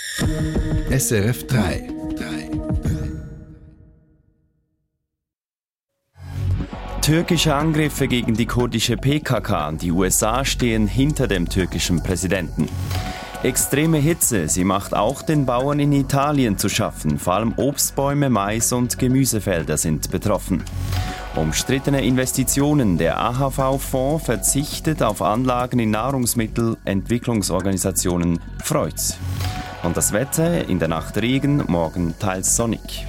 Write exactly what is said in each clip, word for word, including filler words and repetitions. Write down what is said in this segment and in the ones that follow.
S R F drei. Türkische Angriffe gegen die kurdische P K K. Die U S A stehen hinter dem türkischen Präsidenten. Extreme Hitze, sie macht auch den Bauern in Italien zu schaffen. Vor allem Obstbäume, Mais und Gemüsefelder sind betroffen. Umstrittene Investitionen. Der A H V-Fonds verzichtet auf Anlagen in Nahrungsmittelentwicklungsorganisationen. Freud's. Und das Wetter, in der Nacht Regen, morgen teils sonnig.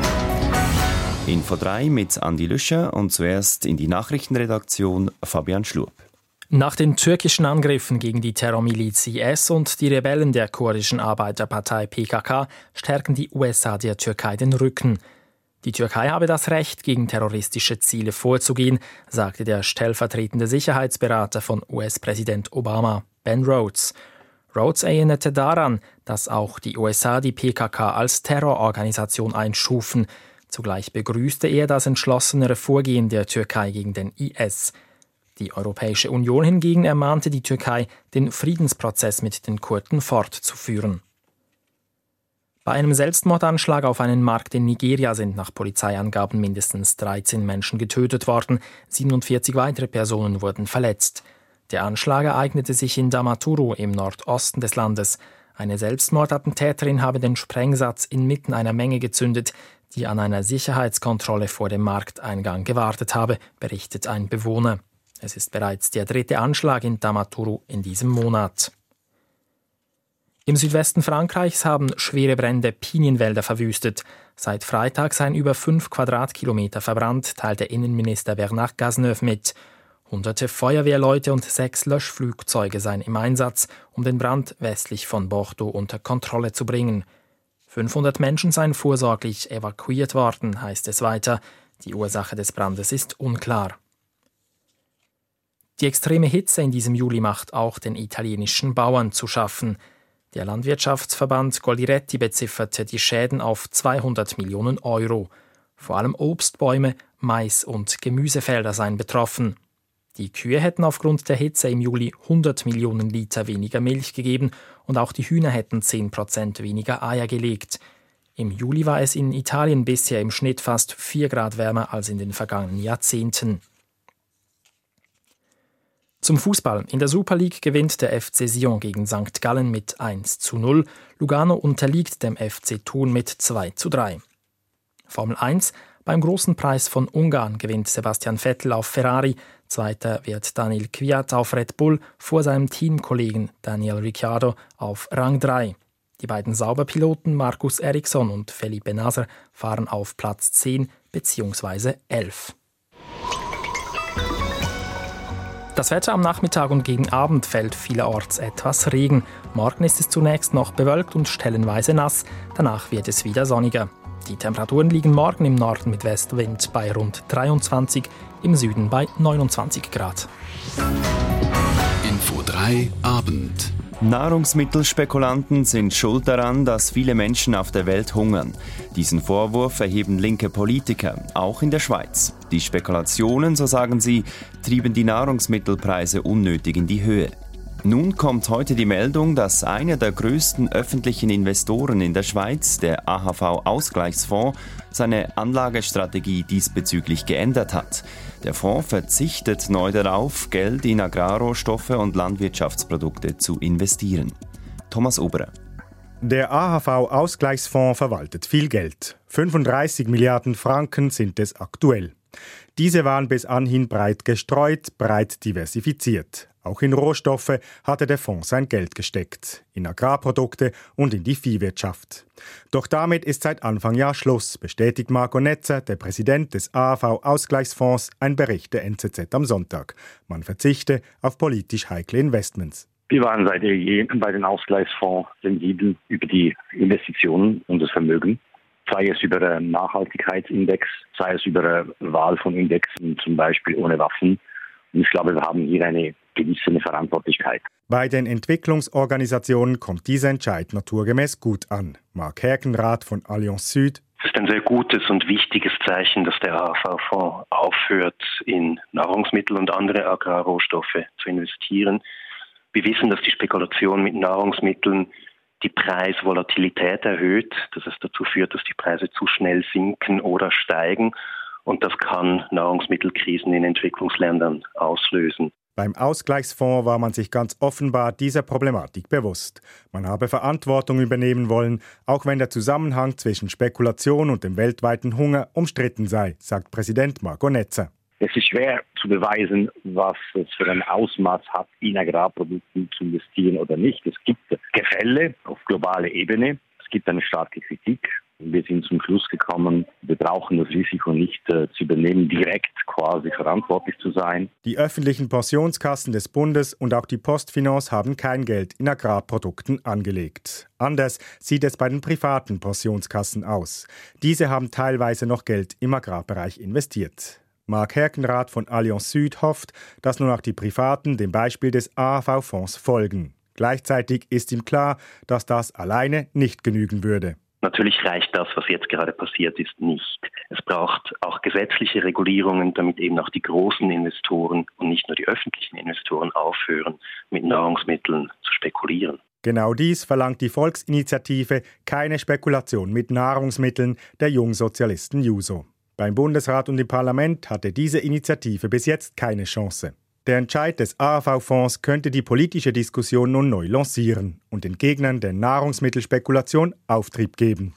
Info drei mit Andi Lüscher und zuerst in die Nachrichtenredaktion Fabian Schlup. Nach den türkischen Angriffen gegen die Terrormiliz I S und die Rebellen der kurdischen Arbeiterpartei P K K stärken die U S A der Türkei den Rücken. Die Türkei habe das Recht, gegen terroristische Ziele vorzugehen, sagte der stellvertretende Sicherheitsberater von U S-Präsident Obama, Ben Rhodes. Rhodes erinnerte daran, dass auch die U S A die P K K als Terrororganisation einstufen. Zugleich begrüßte er das entschlossenere Vorgehen der Türkei gegen den I S. Die Europäische Union hingegen ermahnte die Türkei, den Friedensprozess mit den Kurden fortzuführen. Bei einem Selbstmordanschlag auf einen Markt in Nigeria sind nach Polizeiangaben mindestens dreizehn Menschen getötet worden, siebenundvierzig weitere Personen wurden verletzt. Der Anschlag ereignete sich in Damaturu im Nordosten des Landes. Eine Selbstmordattentäterin habe den Sprengsatz inmitten einer Menge gezündet, die an einer Sicherheitskontrolle vor dem Markteingang gewartet habe, berichtet ein Bewohner. Es ist bereits der dritte Anschlag in Damaturu in diesem Monat. Im Südwesten Frankreichs haben schwere Brände Pinienwälder verwüstet. Seit Freitag seien über fünf Quadratkilometer verbrannt, teilte Innenminister Bernard Cazeneuve mit. Hunderte Feuerwehrleute und sechs Löschflugzeuge seien im Einsatz, um den Brand westlich von Bordeaux unter Kontrolle zu bringen. fünfhundert Menschen seien vorsorglich evakuiert worden, heißt es weiter. Die Ursache des Brandes ist unklar. Die extreme Hitze in diesem Juli macht auch den italienischen Bauern zu schaffen. Der Landwirtschaftsverband Coldiretti bezifferte die Schäden auf zweihundert Millionen Euro. Vor allem Obstbäume, Mais und Gemüsefelder seien betroffen. Die Kühe hätten aufgrund der Hitze im Juli hundert Millionen Liter weniger Milch gegeben und auch die Hühner hätten zehn Prozent weniger Eier gelegt. Im Juli war es in Italien bisher im Schnitt fast vier Grad wärmer als in den vergangenen Jahrzehnten. Zum Fußball. In der Super League gewinnt der F C Sion gegen Sankt Gallen mit eins zu null. Lugano unterliegt dem F C Thun mit zwei zu drei. Formel eins. Beim Großen Preis von Ungarn gewinnt Sebastian Vettel auf Ferrari. Zweiter wird Daniil Kvyat auf Red Bull vor seinem Teamkollegen Daniel Ricciardo auf Rang drei. Die beiden Sauberpiloten Marcus Ericsson und Felipe Nasr fahren auf Platz zehn bzw. elf. Das Wetter am Nachmittag und gegen Abend fällt vielerorts etwas Regen. Morgen ist es zunächst noch bewölkt und stellenweise nass. Danach wird es wieder sonniger. Die Temperaturen liegen morgen im Norden mit Westwind bei rund dreiundzwanzig, im Süden bei neunundzwanzig Grad. Info drei Abend. Nahrungsmittelspekulanten sind schuld daran, dass viele Menschen auf der Welt hungern. Diesen Vorwurf erheben linke Politiker, auch in der Schweiz. Die Spekulationen, so sagen sie, trieben die Nahrungsmittelpreise unnötig in die Höhe. Nun kommt heute die Meldung, dass einer der größten öffentlichen Investoren in der Schweiz, der A H V-Ausgleichsfonds, seine Anlagestrategie diesbezüglich geändert hat. Der Fonds verzichtet neu darauf, Geld in Agrarrohstoffe und Landwirtschaftsprodukte zu investieren. Thomas Oberer. Der A H V-Ausgleichsfonds verwaltet viel Geld. fünfunddreißig Milliarden Franken sind es aktuell. Diese waren bis anhin breit gestreut, breit diversifiziert. Auch in Rohstoffe hatte der Fonds sein Geld gesteckt, in Agrarprodukte und in die Viehwirtschaft. Doch damit ist seit Anfang Jahr Schluss, bestätigt Marco Netzer, der Präsident des A H V-Ausgleichsfonds, ein Bericht der N Z Z am Sonntag. Man verzichte auf politisch heikle Investments. Wir waren seit je bei den Ausgleichsfonds sensibel über die Investitionen und das Vermögen. Sei es über einen Nachhaltigkeitsindex, sei es über eine Wahl von Indexen, zum Beispiel ohne Waffen. Und ich glaube, wir haben hier eine gewisse Verantwortlichkeit. Bei den Entwicklungsorganisationen kommt dieser Entscheid naturgemäß gut an. Marc Herkenrath von Allianz Süd. Es ist ein sehr gutes und wichtiges Zeichen, dass der A H V-Fonds aufhört, in Nahrungsmittel und andere Agrarrohstoffe zu investieren. Wir wissen, dass die Spekulation mit Nahrungsmitteln die Preisvolatilität erhöht, dass es dazu führt, dass die Preise zu schnell sinken oder steigen. Und das kann Nahrungsmittelkrisen in Entwicklungsländern auslösen. Beim Ausgleichsfonds war man sich ganz offenbar dieser Problematik bewusst. Man habe Verantwortung übernehmen wollen, auch wenn der Zusammenhang zwischen Spekulation und dem weltweiten Hunger umstritten sei, sagt Präsident Marco Netzer. Es ist schwer zu beweisen, was es für ein Ausmaß hat, in Agrarprodukten zu investieren oder nicht. Es gibt Gefälle auf globaler Ebene. Es gibt eine starke Kritik. Wir sind zum Schluss gekommen, wir brauchen das Risiko nicht äh, zu übernehmen, direkt quasi verantwortlich zu sein. Die öffentlichen Pensionskassen des Bundes und auch die Postfinance haben kein Geld in Agrarprodukten angelegt. Anders sieht es bei den privaten Pensionskassen aus. Diese haben teilweise noch Geld im Agrarbereich investiert. Marc Herkenrath von Allianz Süd hofft, dass nun auch die Privaten dem Beispiel des A H V-Fonds folgen. Gleichzeitig ist ihm klar, dass das alleine nicht genügen würde. Natürlich reicht das, was jetzt gerade passiert ist, nicht. Es braucht auch gesetzliche Regulierungen, damit eben auch die großen Investoren und nicht nur die öffentlichen Investoren aufhören, mit Nahrungsmitteln zu spekulieren. Genau dies verlangt die Volksinitiative Keine Spekulation mit Nahrungsmitteln der Jungsozialisten Juso. Beim Bundesrat und im Parlament hatte diese Initiative bis jetzt keine Chance. Der Entscheid des A H V-Fonds könnte die politische Diskussion nun neu lancieren und den Gegnern der Nahrungsmittelspekulation Auftrieb geben.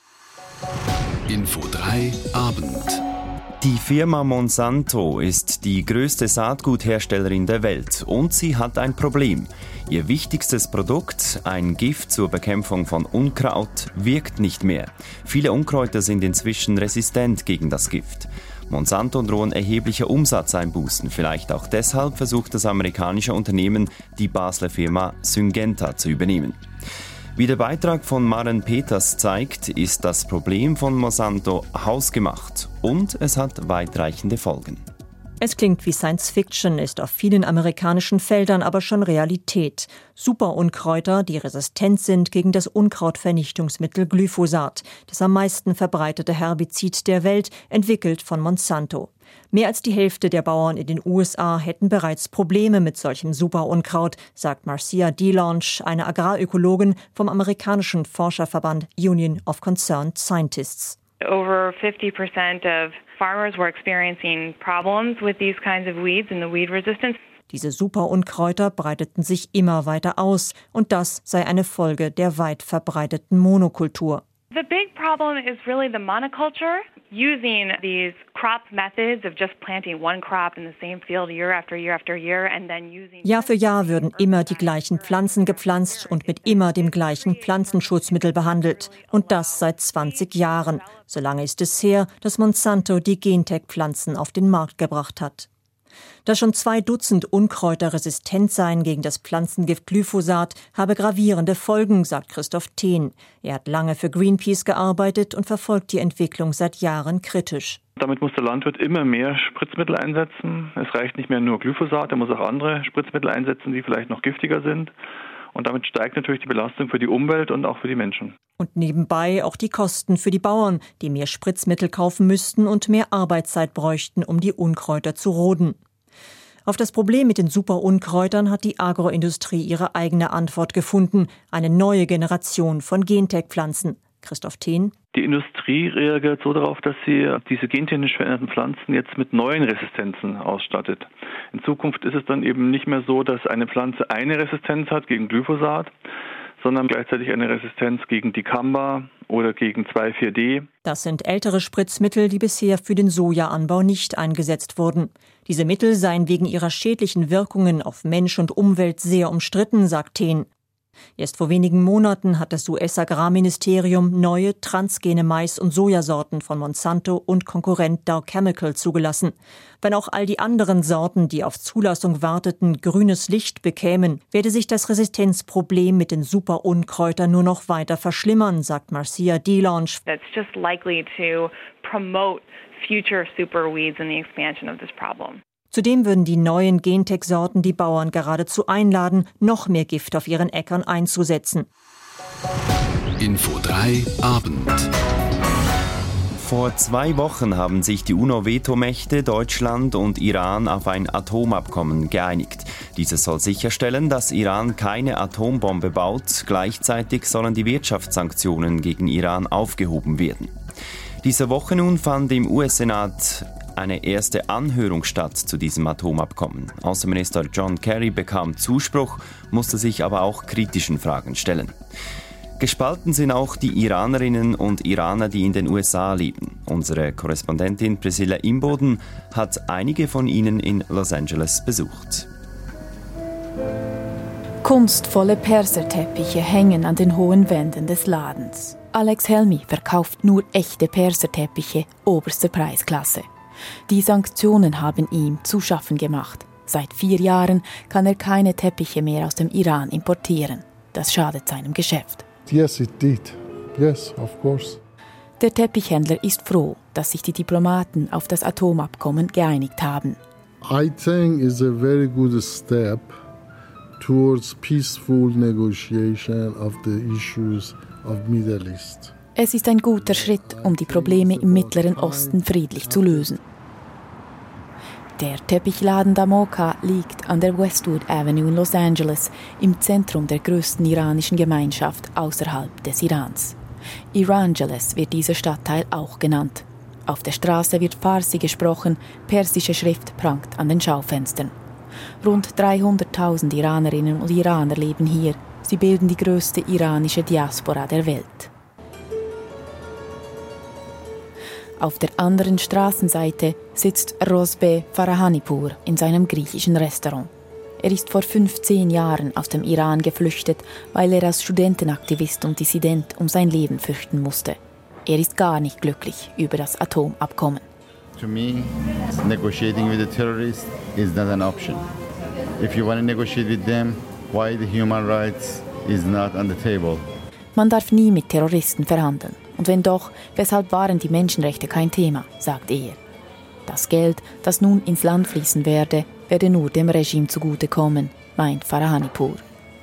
Info drei Abend. Die Firma Monsanto ist die größte Saatgutherstellerin der Welt und sie hat ein Problem. Ihr wichtigstes Produkt, ein Gift zur Bekämpfung von Unkraut, wirkt nicht mehr. Viele Unkräuter sind inzwischen resistent gegen das Gift. Monsanto drohen erhebliche Umsatzeinbußen. Vielleicht auch deshalb versucht das amerikanische Unternehmen, die Basler Firma Syngenta zu übernehmen. Wie der Beitrag von Maren Peters zeigt, ist das Problem von Monsanto hausgemacht und es hat weitreichende Folgen. Es klingt wie Science Fiction, ist auf vielen amerikanischen Feldern aber schon Realität. Superunkräuter, die resistent sind gegen das Unkrautvernichtungsmittel Glyphosat, das am meisten verbreitete Herbizid der Welt, entwickelt von Monsanto. Mehr als die Hälfte der Bauern in den U S A hätten bereits Probleme mit solchem Superunkraut, sagt Marcia DeLonge, eine Agrarökologin vom amerikanischen Forscherverband Union of Concerned Scientists. Over fifty percent of farmers were experiencing problems with these kinds of weeds and the weed resistance. Diese Superunkräuter breiteten sich immer weiter aus und das sei eine Folge der weit verbreiteten Monokultur. The big problem is really the monoculture, using these crop methods of just planting one crop in the same field year after year after year and then using Jahr für Jahr würden immer die gleichen Pflanzen gepflanzt und mit immer dem gleichen Pflanzenschutzmittel behandelt. Und das seit zwanzig Jahren. So lange ist es her, dass Monsanto die Gentech-Pflanzen auf den Markt gebracht hat. Dass schon zwei Dutzend Unkräuter resistent seien gegen das Pflanzengift Glyphosat, habe gravierende Folgen, sagt Christoph Thehn. Er hat lange für Greenpeace gearbeitet und verfolgt die Entwicklung seit Jahren kritisch. Damit muss der Landwirt immer mehr Spritzmittel einsetzen. Es reicht nicht mehr nur Glyphosat, er muss auch andere Spritzmittel einsetzen, die vielleicht noch giftiger sind. Und damit steigt natürlich die Belastung für die Umwelt und auch für die Menschen. Und nebenbei auch die Kosten für die Bauern, die mehr Spritzmittel kaufen müssten und mehr Arbeitszeit bräuchten, um die Unkräuter zu roden. Auf das Problem mit den Superunkräutern hat die Agroindustrie ihre eigene Antwort gefunden. Eine neue Generation von Gentech-Pflanzen. Christoph Thehn. Die Industrie reagiert so darauf, dass sie diese gentechnisch veränderten Pflanzen jetzt mit neuen Resistenzen ausstattet. In Zukunft ist es dann eben nicht mehr so, dass eine Pflanze eine Resistenz hat gegen Glyphosat, sondern gleichzeitig eine Resistenz gegen Dicamba oder gegen zwei vier D. Das sind ältere Spritzmittel, die bisher für den Sojaanbau nicht eingesetzt wurden. Diese Mittel seien wegen ihrer schädlichen Wirkungen auf Mensch und Umwelt sehr umstritten, sagt Thehn. Erst vor wenigen Monaten hat das U S-Agrarministerium neue transgene Mais- und Sojasorten von Monsanto und Konkurrent Dow Chemical zugelassen. Wenn auch all die anderen Sorten, die auf Zulassung warteten, grünes Licht bekämen, werde sich das Resistenzproblem mit den Superunkräutern nur noch weiter verschlimmern, sagt Marcia DeLonge. That's just likely to promote future superweeds and the expansion of this problem. Zudem würden die neuen Gentech-Sorten die Bauern geradezu einladen, noch mehr Gift auf ihren Äckern einzusetzen. Info drei Abend. Vor zwei Wochen haben sich die UNO-Vetomächte Deutschland und Iran auf ein Atomabkommen geeinigt. Dieses soll sicherstellen, dass Iran keine Atombombe baut. Gleichzeitig sollen die Wirtschaftssanktionen gegen Iran aufgehoben werden. Diese Woche nun fand im U S-Senat eine erste Anhörung statt zu diesem Atomabkommen. Außenminister John Kerry bekam Zuspruch, musste sich aber auch kritischen Fragen stellen. Gespalten sind auch die Iranerinnen und Iraner, die in den U S A leben. Unsere Korrespondentin Priscilla Imboden hat einige von ihnen in Los Angeles besucht. Kunstvolle Perserteppiche hängen an den hohen Wänden des Ladens. Alex Helmi verkauft nur echte Perserteppiche oberster Preisklasse. Die Sanktionen haben ihm zu schaffen gemacht. Seit vier Jahren kann er keine Teppiche mehr aus dem Iran importieren. Das schadet seinem Geschäft. Yes, it did. Yes, of course. Der Teppichhändler ist froh, dass sich die Diplomaten auf das Atomabkommen geeinigt haben. I think it's a very good step towards peaceful negotiation of the issues of Middle East. Es ist ein guter Schritt, um die Probleme im Mittleren Osten friedlich zu lösen. Der Teppichladen Damoka liegt an der Westwood Avenue in Los Angeles, im Zentrum der größten iranischen Gemeinschaft außerhalb des Irans. Irangeles wird dieser Stadtteil auch genannt. Auf der Straße wird Farsi gesprochen, persische Schrift prangt an den Schaufenstern. Rund dreihunderttausend Iranerinnen und Iraner leben hier. Sie bilden die größte iranische Diaspora der Welt. Auf der anderen Straßenseite sitzt Rozbe Farahanipur in seinem griechischen Restaurant. Er ist vor fünfzehn Jahren aus dem Iran geflüchtet, weil er als Studentenaktivist und Dissident um sein Leben fürchten musste. Er ist gar nicht glücklich über das Atomabkommen. To me, negotiating with the terrorists is not an option. If you want to negotiate with them, why the human rights is not on the table? Man darf nie mit Terroristen verhandeln. Und wenn doch, weshalb waren die Menschenrechte kein Thema, sagt er. Das Geld, das nun ins Land fließen werde, werde nur dem Regime zugutekommen, meint Farahanipur.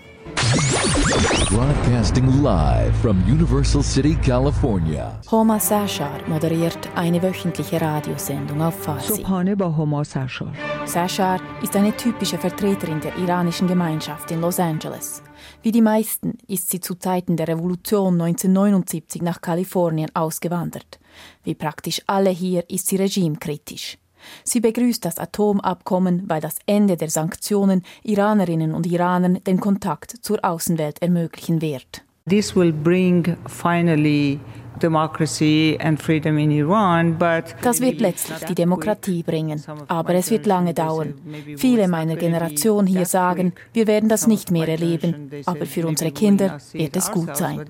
Broadcasting live from Universal City, California. Homa Sashar moderiert eine wöchentliche Radiosendung auf Farsi. Sashar ist eine typische Vertreterin der iranischen Gemeinschaft in Los Angeles. Wie die meisten ist sie zu Zeiten der Revolution neunzehnhundertneunundsiebzig nach Kalifornien ausgewandert. Wie praktisch alle hier ist sie regimekritisch. Sie begrüßt das Atomabkommen, weil das Ende der Sanktionen Iranerinnen und Iranern den Kontakt zur Außenwelt ermöglichen wird. This will bring finally democracy and freedom in Iran, but das wird letztlich die Demokratie bringen, aber es wird lange dauern. Viele meiner Generation hier sagen, wir werden das nicht mehr erleben, aber für unsere Kinder wird es gut sein.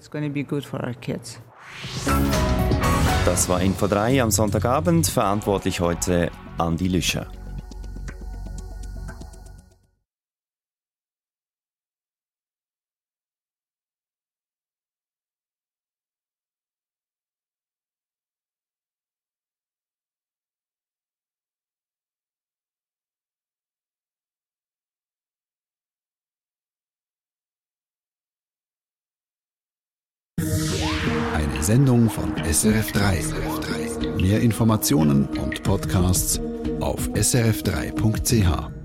Das war Info drei am Sonntagabend, verantwortlich heute Andi Lüscher. Eine Sendung von S R F drei. Mehr Informationen und Podcasts auf s r f drei punkt c h.